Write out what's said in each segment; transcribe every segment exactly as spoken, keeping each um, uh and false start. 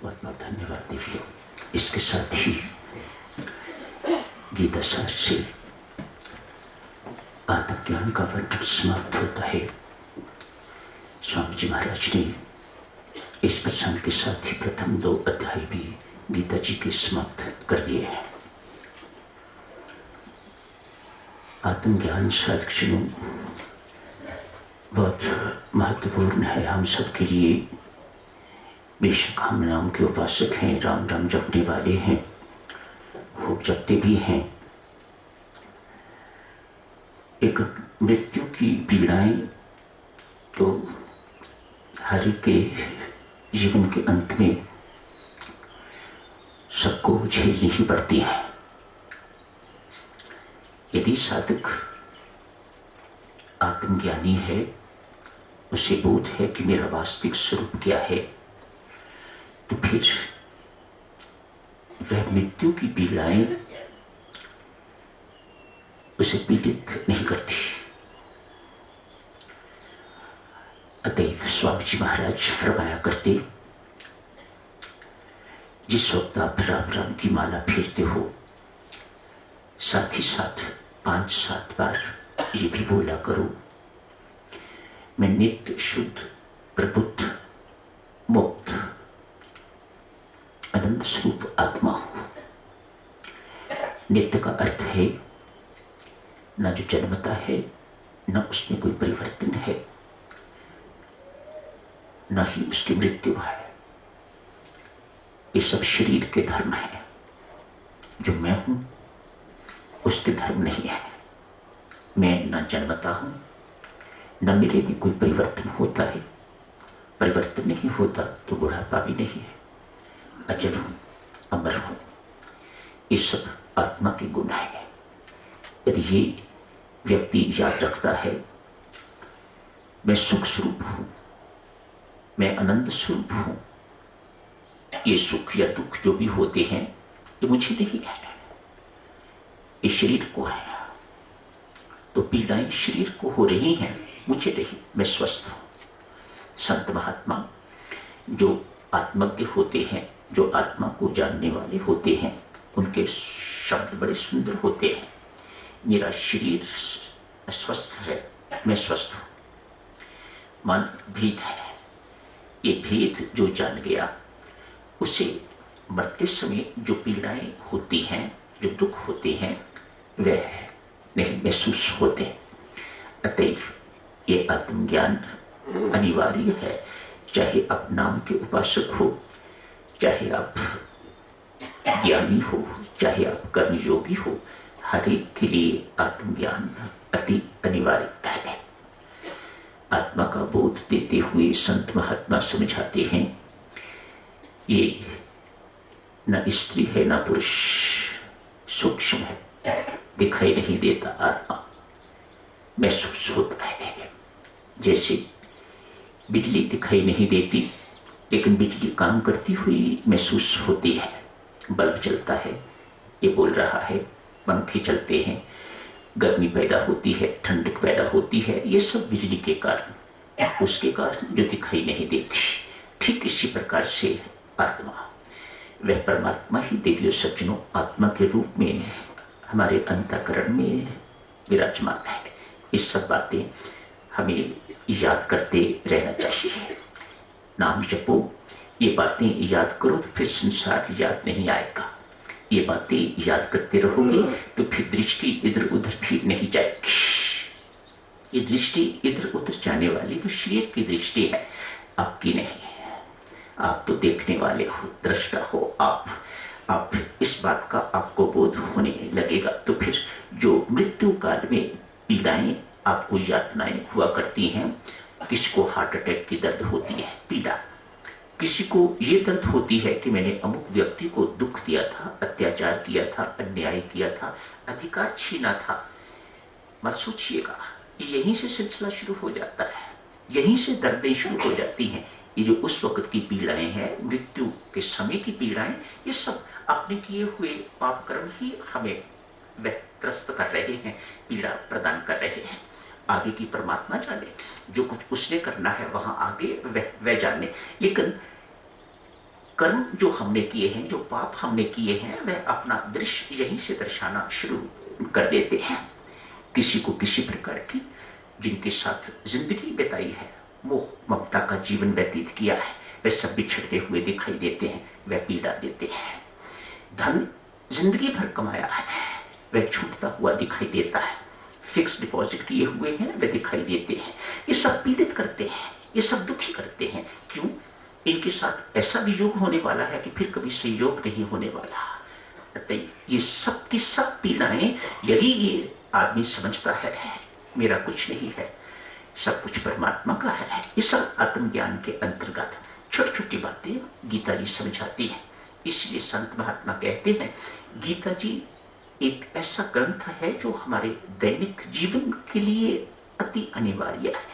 बहुत बहुत धन्यवाद देवियों। इसके साथ ही गीता सार से आत्मज्ञान का वर्णन समाप्त होता है। स्वामी जी महाराज ने इस प्रसंग के साथ ही प्रथम दो अध्याय भी गीता जी के समाप्त कर दिए हैं। आत्मज्ञान साधकों बहुत महत्वपूर्ण है हम सबके लिए। बेशक हम नाम के उपासक हैं, राम राम जपने वाले हैं, खूब जपते भी हैं। एक मृत्यु की पीड़ाएं तो हर एक के जीवन के अंत में सबको झेलनी ही पड़ती है। यदि साधक आत्मज्ञानी है, उसे बोध है कि मेरा वास्तविक स्वरूप क्या है, तो फिर वह मृत्यु की पीड़ाएं उसे पीड़ित नहीं करती। अतएव स्वामी जी महाराज फरमाया करते, जिस वक्त आप राम राम की माला फेरते हो, साथ ही साथ पांच सात बार ये भी बोला करो, मैं नित्य शुद्ध प्रबुद्ध मुक्त अनंत स्वरूप आत्मा हूं। नित्य का अर्थ है न जो जन्मता है, न उसमें कोई परिवर्तन है, न ही उसकी मृत्यु है। ये सब शरीर के धर्म है। जो मैं हूं उसके धर्म नहीं है। मैं न जन्मता हूं, न मेरे में कोई परिवर्तन होता है। परिवर्तन नहीं होता तो बुढ़ापा भी नहीं है। अजर हूं, अमर हूं। ये सब आत्मा के गुण है। यदि ये व्यक्ति याद रखता है, मैं सुख स्वरूप हूं, मैं आनंद स्वरूप हूं, ये सुख या दुख जो भी होते हैं ये मुझे नहीं है, ये शरीर को है। तो पीड़ाएं शरीर को हो रही हैं, मुझे नहीं, मैं स्वस्थ हूं। संत महात्मा जो आत्मज्ञ होते हैं, जो आत्मा को जानने वाले होते हैं, उनके शब्द बड़े सुंदर होते हैं। मेरा शरीर अस्वस्थ है, मैं स्वस्थ हूं। मन भेद है। ये भेद जो जान गया, उसे मरते समय जो पीड़ाएं होती हैं, जो दुख होते हैं, वह नहीं महसूस होते। अतएव ये आत्मज्ञान अनिवार्य है। चाहे आप नाम के उपासक हो, चाहे आप ज्ञानी हो, चाहे आप कर्मयोगी हो, हर एक के लिए आत्मज्ञान अति अनिवार्य है। आत्मा का बोध देते हुए संत महात्मा समझाते हैं, ये न स्त्री है न पुरुष, सूक्ष्म है, दिखाई नहीं देता। आत्मा महसूस होता है। जैसे बिजली दिखाई नहीं देती, लेकिन बिजली काम करती हुई महसूस होती है। बल्ब चलता है, ये बोल रहा है, पंखे चलते हैं, गर्मी पैदा होती है, ठंडक पैदा होती है, ये सब बिजली के कारण, उसके कारण जो दिखाई नहीं देती। ठीक इसी प्रकार से आत्मा, वह परमात्मा ही देवियों सज्जनों आत्मा के रूप में हमारे अंतःकरण में विराजमान है। इस सब बातें हमें याद करते रहना चाहिए। नाम जपो, ये बातें याद करो तो फिर संसार याद नहीं आएगा। ये बातें याद करते रहोगे तो फिर दृष्टि इधर उधर भी नहीं जाएगी। ये दृष्टि इधर उधर जाने वाली तो शरीर की दृष्टि है, आपकी नहीं है। आप तो देखने वाले हो, दृष्टा हो। आप आप इस बात का आपको बोध होने लगेगा तो फिर जो मृत्यु काल में पीड़ाएं आपको यातनाएं हुआ करती हैं, किसी को हार्ट अटैक की दर्द होती है, पीड़ा, किसी को ये दर्द होती है कि मैंने अमुक व्यक्ति को दुख दिया था, अत्याचार किया था, अन्याय किया था, अधिकार छीना था। मत सोचिएगा, यहीं से सिलसिला शुरू हो जाता है, यहीं से दर्दें शुरू हो जाती हैं। ये जो उस वक्त की पीड़ाएं हैं, मृत्यु के समय की पीड़ाएं, ये सब अपने किए हुए पाप कर्म ही हमें वह त्रस्त कर रहे हैं, पीड़ा प्रदान कर रहे हैं। आगे की परमात्मा जाने, जो कुछ उसने करना है वहां आगे वह वह जाने। लेकिन कर्म जो हमने किए हैं, जो पाप हमने किए हैं, वह अपना दृश्य यहीं से दर्शाना शुरू कर देते हैं। किसी को किसी प्रकार की जिनके साथ जिंदगी बिताई है, मोह ममता का जीवन व्यतीत किया है, वे सब बिछड़ते हुए दिखाई देते हैं, वे पीड़ा देते हैं। धन जिंदगी भर कमाया है, वह छूटता हुआ दिखाई देता है। फिक्स डिपॉजिट किए हुए हैं, वे दिखाई देते हैं। ये सब पीड़ित करते हैं, ये सब दुखी करते हैं। क्यों? इनके साथ ऐसा भी योग होने वाला है कि फिर कभी संयोग नहीं होने वाला। अतः ये सब की सब पीड़ाएं, यदि ये आदमी समझता है मेरा कुछ नहीं है, सब कुछ परमात्मा का है, ये सब आत्मज्ञान के अंतर्गत छोटी छोटी बातें गीता जी समझाती है। इसलिए संत महात्मा कहते हैं गीता जी एक ऐसा ग्रंथ है जो हमारे दैनिक जीवन के लिए अति अनिवार्य है।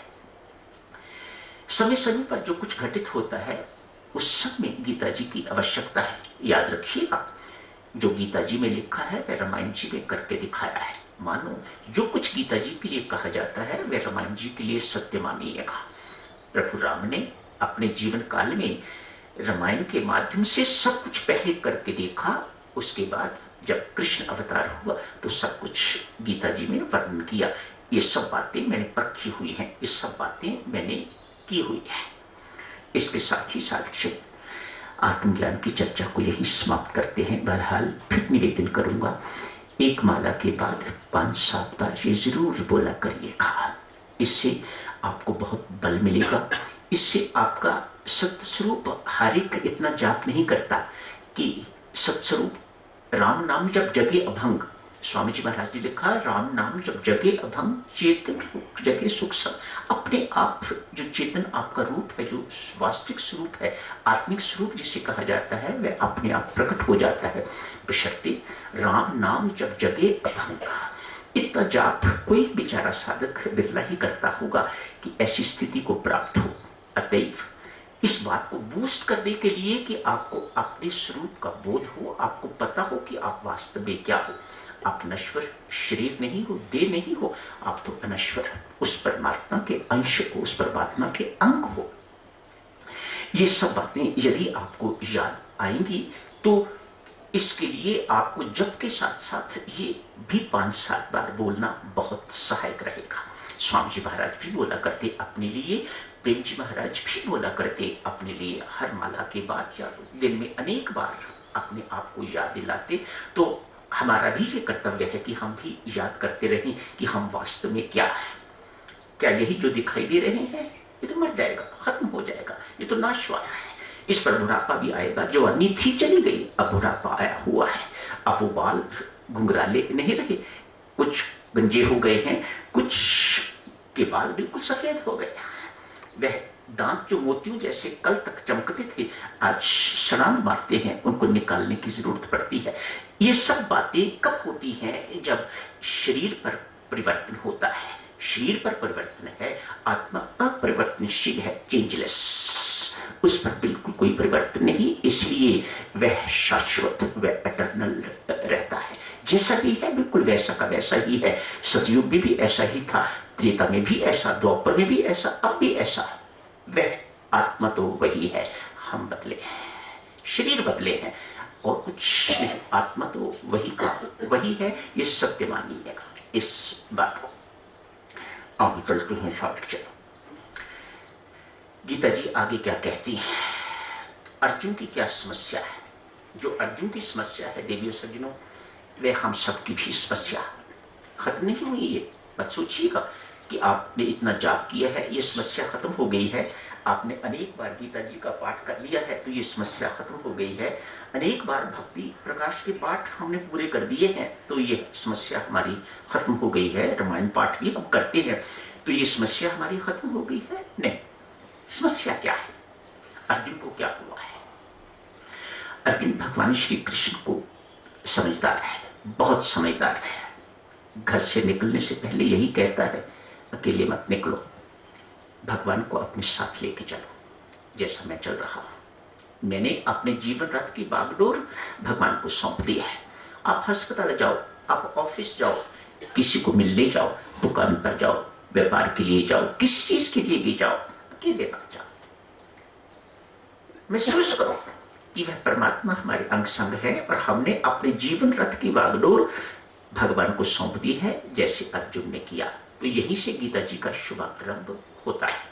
समय समय पर जो कुछ घटित होता है उस सब में गीता जी की आवश्यकता है। याद रखिएगा, जो गीता जी में लिखा है वह रामायण जी में करके दिखाया है। मानो जो कुछ गीता जी के लिए कहा जाता है वह रामायण जी के लिए सत्य मानिएगा। प्रभु राम ने अपने जीवन काल में रामायण के माध्यम से सब कुछ पहले करके देखा। उसके बाद जब कृष्ण अवतार हुआ तो सब कुछ गीता जी में वर्णन किया। ये सब बातें मैंने परखी हुई हैं, ये सब बातें मैंने की हुई है। इसके साथ ही साथ आत्मज्ञान की चर्चा को यही समाप्त करते हैं। बहरहाल फिर निवेदन करूंगा, एक माला के बाद पांच सात बार ये जरूर बोला करिएगा। इससे आपको बहुत बल मिलेगा। इससे आपका सत्स्वरूप हर एक इतना जाप नहीं करता कि सत्स्वरूप राम नाम जब जगे अभंग, स्वामी जी महाराज ने लिखा, राम नाम जब जगे अभंग चेतन जगे सुख सब। अपने आप जो चेतन आपका रूप है, जो वास्तविक स्वरूप है, आत्मिक स्वरूप जिसे कहा जाता है, वह अपने आप प्रकट हो जाता है। बशर्ते राम नाम जब जगे अभंग। इतना जाप कोई बेचारा साधक बिरला ही करता होगा कि ऐसी स्थिति को प्राप्त हो। अतएव इस बात को बूस्ट करने के लिए कि आपको अपने स्वरूप का बोध हो, आपको पता हो कि आप वास्तव में क्या हो। आप नश्वर शरीर नहीं हो, देह नहीं हो, आप तो अनश्वर उस परमात्मा के अंश को, उस परमात्मा के अंग हो। ये सब बातें यदि आपको याद आएंगी तो इसके लिए आपको जप के साथ साथ ये भी पांच सात बार बोलना बहुत सहायक रहेगा। स्वामी जी महाराज भी बोला करते अपने लिए, प्रेम जी महाराज भी बोला करते अपने लिए। हर माला के बाद या दिन में अनेक बार अपने आप को याद दिलाते। तो हमारा भी ये कर्तव्य है कि हम भी याद करते रहें कि हम वास्तव में क्या है। क्या यही जो दिखाई दे रहे हैं ये तो मर जाएगा, खत्म हो जाएगा, ये तो नाश वाला है। इस पर बुढ़ापा भी आएगा। जवानी थी चली गई, अब बुढ़ापा आया हुआ है। अब वो बाल घुंघराले नहीं रहे, कुछ गंजे हो गए हैं, कुछ के बाल बिल्कुल सफेद हो गए। वह दांत जो मोतियों जैसे कल तक चमकते थे आज छलांग मारते हैं, उनको निकालने की जरूरत पड़ती है। ये सब बातें कब होती हैं? जब शरीर पर परिवर्तन होता है। शरीर पर परिवर्तन है, आत्मा अपरिवर्तनशील है, चेंजलेस, उस पर बिल्कुल कोई परिवर्तन नहीं। इसलिए वह शाश्वत, वह एटर्नल रहता है। जैसा भी है बिल्कुल वैसा का वैसा ही है। सतयुग में भी ऐसा ही था, त्रेता में भी ऐसा, द्वापर में भी ऐसा, अब भी ऐसा। वह आत्मा तो वही है, हम बदले हैं, शरीर बदले हैं और कुछ नहीं। आत्मा तो वही का वही है, ये सत्य मानिएगा इस बात को। आगे चलते हैं साथ। चलो गीता जी आगे क्या कहती है, अर्जुन की क्या समस्या है। जो अर्जुन की समस्या है देवियों सज्जनों, वे हम सबकी भी समस्या खत्म नहीं हुई है। मत सोचिएगा कि आपने इतना जाप किया है ये समस्या खत्म हो गई है, आपने अनेक बार गीता जी का पाठ कर लिया है तो ये समस्या खत्म हो गई है, अनेक बार भक्ति प्रकाश के पाठ हमने पूरे कर दिए हैं तो ये समस्या हमारी खत्म हो गई है, रामायण पाठ भी हम करते हैं तो ये समस्या हमारी खत्म हो गई है। नहीं, समस्या क्या है? अर्जुन को क्या हुआ है? अर्जुन भगवान श्री कृष्ण को समझदार है, बहुत समझदार है। घर से निकलने से पहले यही कहता है अकेले मत निकलो, भगवान को अपने साथ लेके चलो। जैसा मैं चल रहा हूं, मैंने अपने जीवन रथ की बागडोर भगवान को सौंप दिया है। आप अस्पताल जाओ, आप ऑफिस जाओ, किसी को मिलने जाओ, दुकान पर जाओ, व्यापार के लिए जाओ, किस चीज के लिए भी जाओ, अकेले मत जाओ, महसूस करो कि वह परमात्मा हमारे अंग संग है और हमने अपने जीवन रथ की बागडोर भगवान को सौंप दी है, जैसे अर्जुन ने किया। तो यहीं से गीता जी का शुभारंभ होता है।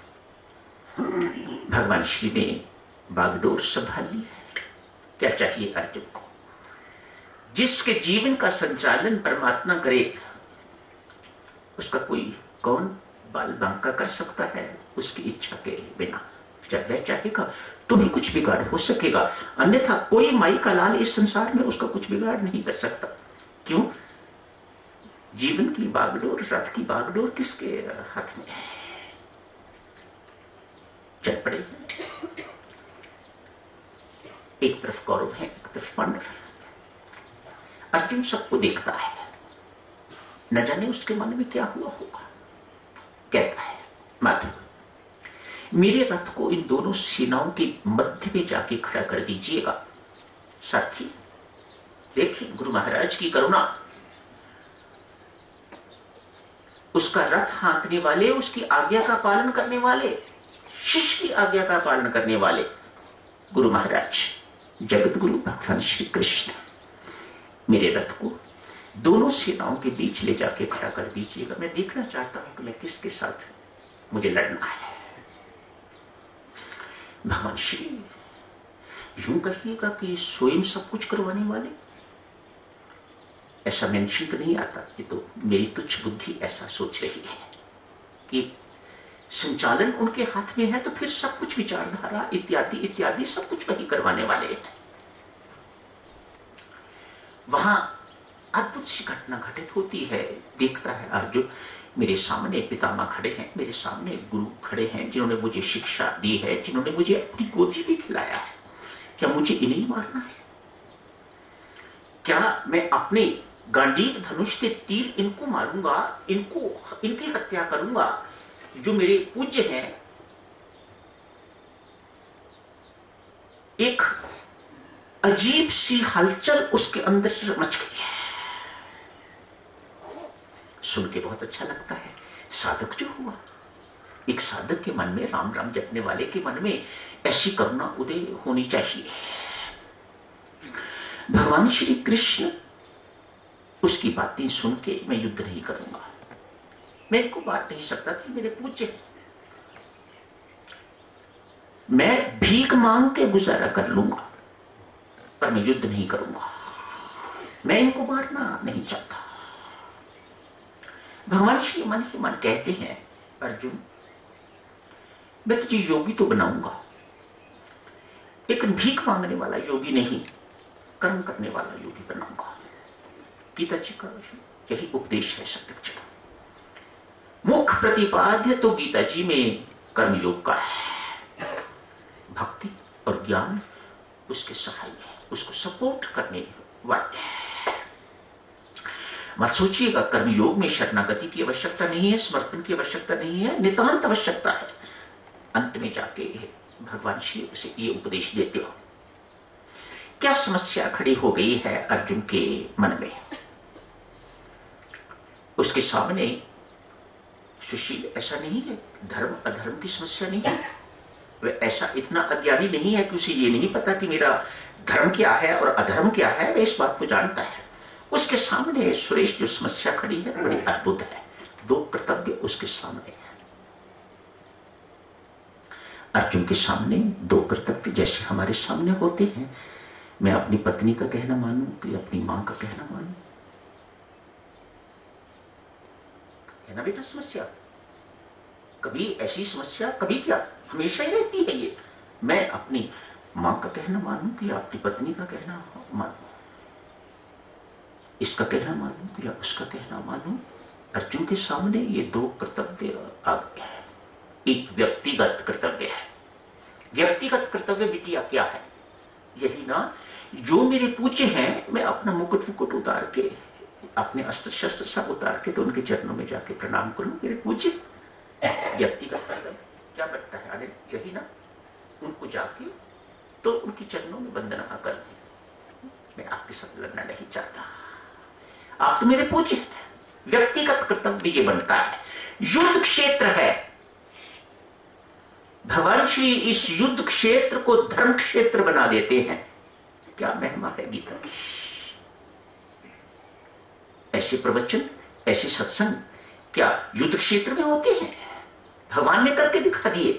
भगवान श्री ने बागडोर संभाल ली है। क्या चाहिए अर्जुन को? जिसके जीवन का संचालन परमात्मा करे, उसका कोई कौन बाल बांका कर सकता है उसकी इच्छा के बिना? जब वह चाहेगा तो ही कुछ बिगाड़ हो सकेगा, अन्यथा कोई माई का लाल इस संसार में उसका कुछ बिगाड़ नहीं कर सकता। क्यों? जीवन की बागडोर, रथ की बागडोर किसके हाथ में है? चल पड़े। एक तरफ कौरव है, एक तरफ पांडव। अर्जुन सबको देखता है, न जाने उसके मन में क्या हुआ होगा। कहता है, माधव मेरे रथ को इन दोनों सेनाओं के मध्य में जाके खड़ा कर दीजिएगा। साथी देखिए गुरु महाराज की करुणा, उसका रथ हाँकने वाले, उसकी आज्ञा का पालन करने वाले, शिष्य की आज्ञा का पालन करने वाले गुरु महाराज, जगत गुरु भगवान श्री कृष्ण, मेरे रथ को दोनों सेनाओं के बीच ले जाके खड़ा कर दीजिएगा। मैं देखना चाहता हूं कि मैं किसके साथ मुझे लड़ना है। भगवान श्री यूं कहिएगा कि स्वयं सब कुछ करवाने वाले, ऐसा मेंशन तो नहीं आता। ये तो मेरी तुच्छ बुद्धि ऐसा सोच रही है कि संचालन उनके हाथ में है, तो फिर सब कुछ विचारधारा इत्यादि इत्यादि सब कुछ वही करवाने वाले हैं। वहां अद्भुत सी घटना घटित होती है। देखता है अर्जुन, मेरे सामने पितामह खड़े हैं, मेरे सामने गुरु खड़े हैं, जिन्होंने मुझे शिक्षा दी है, जिन्होंने मुझे अपनी गोदी भी खिलाया है। क्या मुझे इन्हें मारना है? क्या मैं अपने गांडीव धनुष के तीर इनको मारूंगा, इनको इनकी हत्या करूंगा? जो मेरे पूज्य हैं, एक अजीब सी हलचल उसके अंदर मच गई है। सुन के बहुत अच्छा लगता है। साधक जो हुआ, एक साधक के मन में, राम राम जपने वाले के मन में ऐसी करुणा उदय होनी चाहिए। भगवान श्री कृष्ण उसकी बातें सुन के, मैं युद्ध नहीं करूंगा, मैं इनको बात नहीं सकता कि मेरे पूज्य, मैं भीख मांग के गुजारा कर लूंगा, पर मैं युद्ध नहीं करूंगा, मैं इनको मारना नहीं चाहता। भगवान श्री मन ही मन कहते हैं, अर्जुन मैं तुझे योगी तो बनाऊंगा, लेकिन भीख मांगने वाला योगी नहीं, कर्म करने वाला योगी बनाऊंगा। गीता जी का यही उपदेश है सब जगह। मुख्य प्रतिपाद्य तो गीता जी में कर्मयोग का है। भक्ति और ज्ञान उसके सहाय है, उसको सपोर्ट करने वाले है। मत सोचिएगा कर्मयोग में शरणागति की आवश्यकता नहीं है, समर्पण की आवश्यकता नहीं है, नितांत आवश्यकता है। अंत में जाके भगवान श्री उसे ये उपदेश देते हो। क्या समस्या खड़ी हो गई है अर्जुन के मन में? उसके सामने सुशील ऐसा नहीं है, धर्म अधर्म की समस्या नहीं है, वह ऐसा इतना अज्ञानी नहीं है कि उसे ये नहीं पता कि मेरा धर्म क्या है और अधर्म क्या है, वह इस बात को जानता है। उसके सामने सुरेश जो समस्या खड़ी है बड़ी अद्भुत है। दो कर्तव्य उसके सामने है। अर्जुन के सामने दो कर्तव्य जैसे हमारे सामने होते हैं। मैं अपनी पत्नी का कहना मानूं कि अपनी मां का कहना मानूं? है ना बेटा समस्या? कभी ऐसी समस्या, कभी क्या, हमेशा ही रहती है ये। मैं अपनी मां का कहना मानूं कि अपनी पत्नी का कहना मानूं, इसका कहना मानूं या उसका कहना मानूं? अर्जुन के सामने ये दो कर्तव्य आ गए हैं। एक व्यक्तिगत कर्तव्य है। व्यक्तिगत कर्तव्य बिटिया क्या है? यही ना, जो मेरे पूज्य हैं, मैं अपना मुकुट मुकुट उतार के, अपने अस्त्र शस्त्र सब उतार के तो उनके चरणों में जाके प्रणाम करूं, मेरे पूज्य। व्यक्तिगत कर्तव्य क्या बनता है? अरे यही ना, उनको जाके तो उनके चरणों में वंदना कर दूं। मैं आपके साथ लड़ना नहीं चाहता, आप तो मेरे पूज्य हैं। व्यक्तिगत कर्तव्य ये बनता है। युद्ध क्षेत्र है, भगवान श्री इस युद्ध क्षेत्र को धर्म क्षेत्र बना देते हैं। क्या महिमा है गीता की। ऐसे प्रवचन, ऐसे सत्संग क्या युद्ध क्षेत्र में होते हैं? भगवान ने करके दिखा दिए।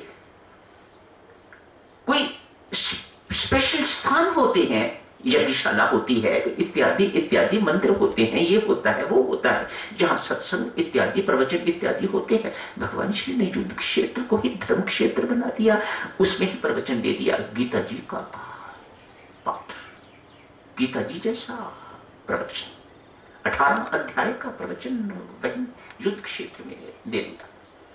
कोई स्पेशल स्थान होते हैं, यज्ञशाला होती है, इत्यादि इत्यादि मंदिर होते हैं, ये होता है वो होता है, जहां सत्संग इत्यादि प्रवचन इत्यादि होते हैं। भगवान श्री ने युद्ध क्षेत्र को ही धर्म क्षेत्र बना दिया, उसमें ही प्रवचन दे दिया। गीता जी का पाठ, गीता जी जैसा प्रवचन, अठारह अध्याय का प्रवचन वही युद्ध क्षेत्र में दे दिया।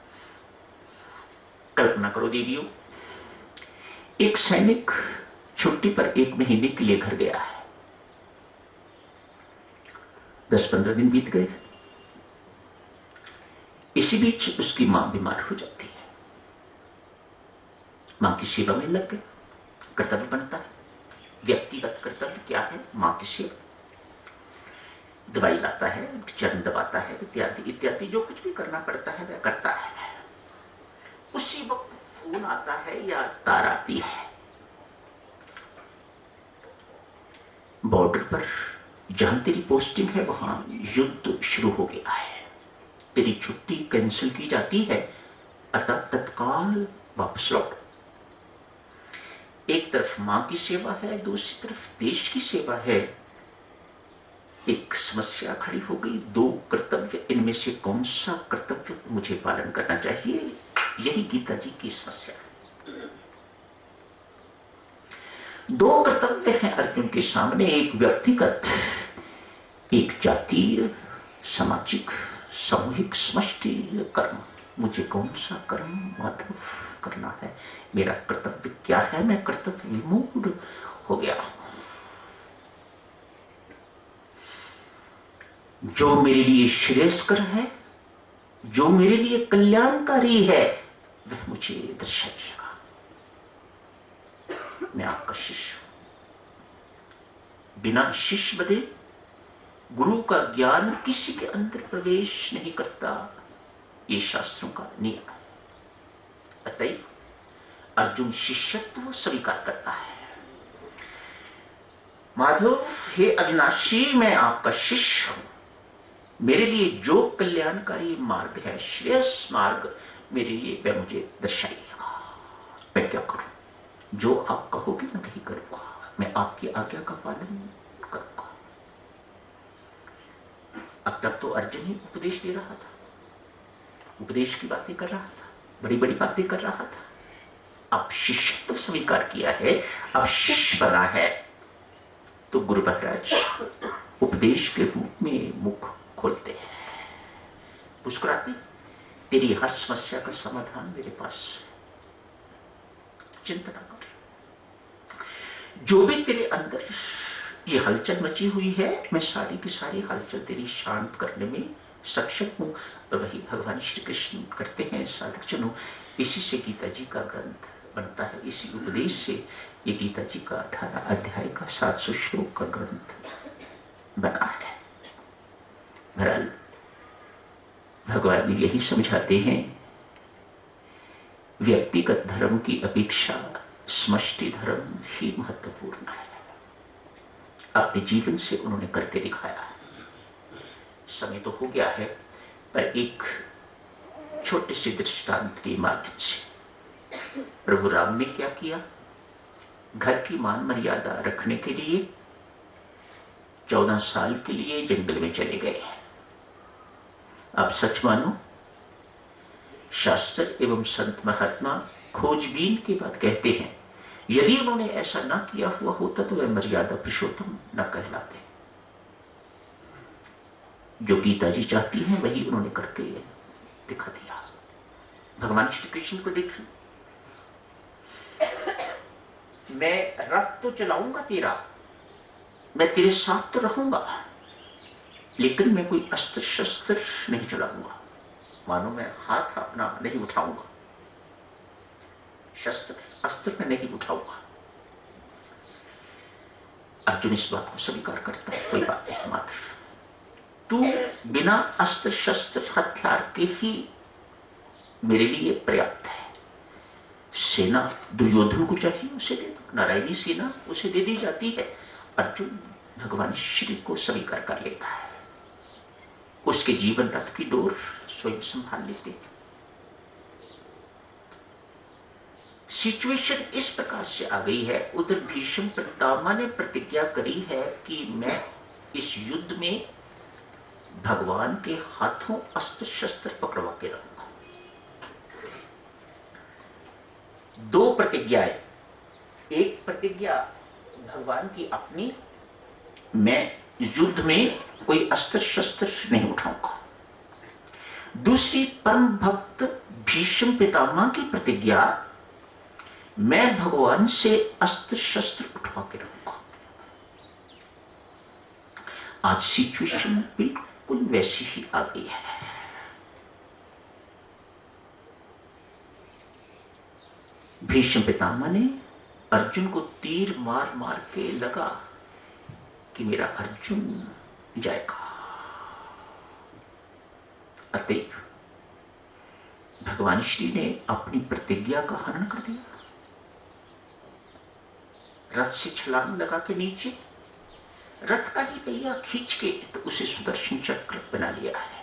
कल्पना करो देवियों, एक सैनिक छुट्टी पर एक महीने के लिए घर गया है। दस पंद्रह दिन बीत गए। इसी बीच उसकी मां बीमार हो जाती है। मां की सेवा में लग गए। कर्तव्य बनता है, व्यक्तिगत कर्तव्य क्या है? मां की सेवा। दवाई लाता है, चरण दबाता है, इत्यादि इत्यादि जो कुछ भी करना पड़ता है वह करता है। उसी वक्त फोन आता है या तार आती है, बॉर्डर पर जहां तेरी पोस्टिंग है वहां युद्ध शुरू हो गया है, तेरी छुट्टी कैंसिल की जाती है, अर्थात तत्काल वापस लौट। एक तरफ मां की सेवा है, दूसरी तरफ देश की सेवा है। एक समस्या खड़ी हो गई, दो कर्तव्य, इनमें से कौन सा कर्तव्य मुझे पालन करना चाहिए? यही गीता जी की समस्या है। दो कर्तव्य हैं अर्जुन के सामने, एक व्यक्तिगत, एक जातीय, सामाजिक, सामूहिक, समष्टि कर्म। मुझे कौन सा कर्म माधव करना है? मेरा कर्तव्य क्या है? मैं कर्तव्य विमूढ़ हो गया। जो मेरे लिए श्रेयस्कर है, जो मेरे लिए कल्याणकारी है, वह मुझे दर्शाइएगा। मैं आपका शिष्य हूं। बिना शिष्य बने गुरु का ज्ञान किसी के अंदर प्रवेश नहीं करता, ये शास्त्रों का नियम है। अतएव अर्जुन शिष्यत्व स्वीकार करता है। माधव, हे अविनाशी, मैं आपका शिष्य हूं। मेरे लिए जो कल्याणकारी मार्ग है, श्रेयस मार्ग, मेरे लिए वह मुझे दर्शाइएगा। मैं क्या करूं? जो आप कहोगे मैं वही करूंगा। मैं आपकी आज्ञा का पालन करूंगा। अब तक तो अर्जुन ही उपदेश दे रहा था, उपदेश की बातें कर रहा था, बड़ी बड़ी बातें कर रहा था। अब शिष्य तो स्वीकार किया है, अब शिष्य बना है, तो गुरु महाराज उपदेश के रूप में मुख खोलते हैं, मुस्कुराते, तेरी हर समस्या का समाधान मेरे पास, चिंता न कर। जो भी तेरे अंदर ये हलचल मची हुई है, मैं सारी की सारी हलचल तेरी शांत करने में सक्षम हूं। और वही भगवान श्री कृष्ण करते हैं साधक जनों। इसी से गीता जी का ग्रंथ बनता है, इसी उपदेश से ये गीता जी का अठारह अध्याय का सात सौ श्लोक का ग्रंथ बना है। बहरहाल भगवान यही समझाते हैं, व्यक्तिगत धर्म की अपेक्षा समष्टि धर्म ही महत्वपूर्ण है। अपने जीवन से उन्होंने करके दिखाया है। समय तो हो गया है, पर एक छोटे से दृष्टांत के माध्यम से प्रभु राम ने क्या किया? घर की मान मर्यादा रखने के लिए चौदह साल के लिए जंगल में चले गए। आप सच मानो, शास्त्र एवं संत महात्मा खोजबीन के बाद कहते हैं, यदि उन्होंने ऐसा न किया हुआ होता तो वह मर्यादा पुरुषोत्तम न कहलाते। जो गीता जी चाहती हैं वही उन्होंने करके दिखा दिया। भगवान श्री कृष्ण को देखिए, मैं रथ तो चलाऊंगा तेरा, मैं तेरे साथ तो रहूंगा, लेकिन मैं कोई अस्त्र शस्त्र नहीं चलाऊंगा। मानो मैं हाथ अपना नहीं उठाऊंगा, शस्त्र अस्त्र में नहीं उठाऊंगा। अर्जुन इस बात को स्वीकार करता है, कोई बात नहीं मात्र, तू बिना अस्त्र शस्त्र हथियार के ही मेरे लिए पर्याप्त है। सेना दुर्योधन को चाहिए उसे दे दो, नारायणी सेना उसे दे दी जाती है। अर्जुन भगवान श्री को स्वीकार कर लेता है, उसके जीवन रथ की डोर स्वयं संभाल लेते हैं। सिचुएशन इस प्रकार से आ गई है। उधर भीष्म पितामह ने प्रतिज्ञा करी है कि मैं इस युद्ध में भगवान के हाथों अस्त्र शस्त्र पकड़वा के रहूंगा। दो प्रतिज्ञाएं, एक प्रतिज्ञा भगवान की अपनी, मैं युद्ध में कोई अस्त्र शस्त्र नहीं उठाऊंगा। दूसरी परम भक्त भीष्म पितामह की प्रतिज्ञा, मैं भगवान से अस्त्र शस्त्र उठवा के रहूंगा। आज सिचुएशन बिल्कुल वैसी ही आ गई है। भीष्म पितामह ने अर्जुन को तीर मार मार के लगा कि मेरा अर्जुन जाएगा। अतएव भगवान श्री ने अपनी प्रतिज्ञा का हरण कर दिया। रथ से छलांग लगा के नीचे रथ का ही पहिया खींच के तो उसे सुदर्शन चक्र बना लिया है।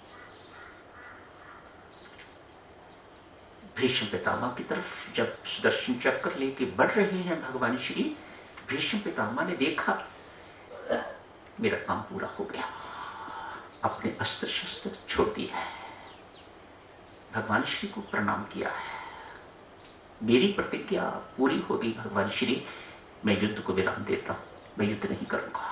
भीष्म पितामह की तरफ जब सुदर्शन चक्र लेके बढ़ रहे हैं भगवान श्री, भीष्म पितामह ने देखा मेरा काम पूरा हो गया, अपने अस्त्र शस्त्र छोड़ दिया है, भगवान श्री को प्रणाम किया है, मेरी प्रतिज्ञा पूरी हो गई भगवान श्री, मैं युद्ध को विराम देता हूं, मैं युद्ध नहीं करूंगा।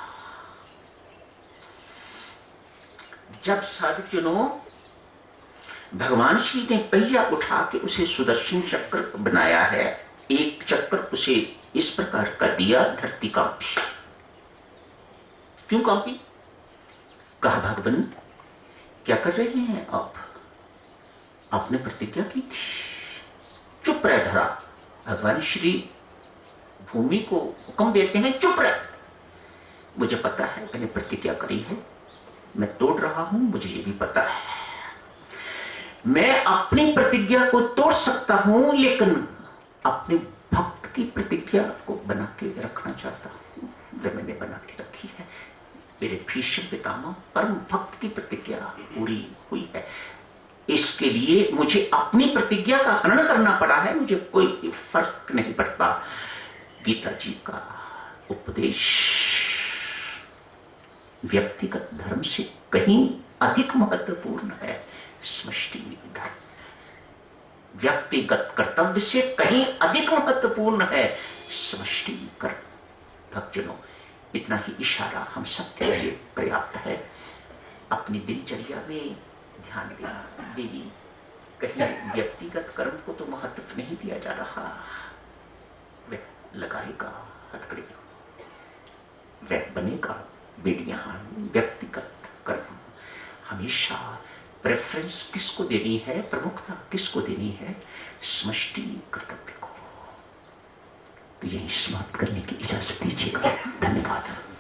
जब साधुजनों भगवान श्री ने पहिया उठा के उसे सुदर्शन चक्र बनाया है, एक चक्र उसे इस प्रकार का दिया, धरती कांपी। क्यों कांपी? कहा भगवान क्या कर रहे हैं आप? आपने प्रतिज्ञा की थी। चुप रह धरा। भगवान श्री भूमि को हुक्म देते हैं चुप रह, मुझे पता है मैंने प्रतिज्ञा करी है, मैं तोड़ रहा हूं, मुझे ये भी पता है मैं अपनी प्रतिज्ञा को तोड़ सकता हूं, लेकिन अपने भक्त की प्रतिज्ञा को बना के रखना चाहता हूं, जो मैंने बना के रखी है। मेरे भीष्म पितामह परम भक्त की प्रतिज्ञा पूरी हुई है, इसके लिए मुझे अपनी प्रतिज्ञा का हनन करना पड़ा है, मुझे कोई फर्क नहीं पड़ता। गीता जी का उपदेश व्यक्तिगत धर्म से कहीं अधिक महत्वपूर्ण है। समष्टि धर्म व्यक्तिगत कर्तव्य से कहीं अधिक महत्वपूर्ण है समष्टि कर्म। भक्तजनों, इतना ही इशारा हम सबके लिए पर्याप्त है। अपनी दिनचर्या में ध्यान दें, कहीं व्यक्तिगत कर्म को तो महत्व नहीं दिया जा रहा। वह लगाएगा हथकड़ी, वह बनेगा बेड़ियां। व्यक्तिगत कर्म हमेशा प्रेफरेंस किसको देनी है, प्रमुखता किसको देनी है? समष्टि कर्तव्य को। तो यही समाप्त करने की इजाजत दीजिएगा। धन्यवाद।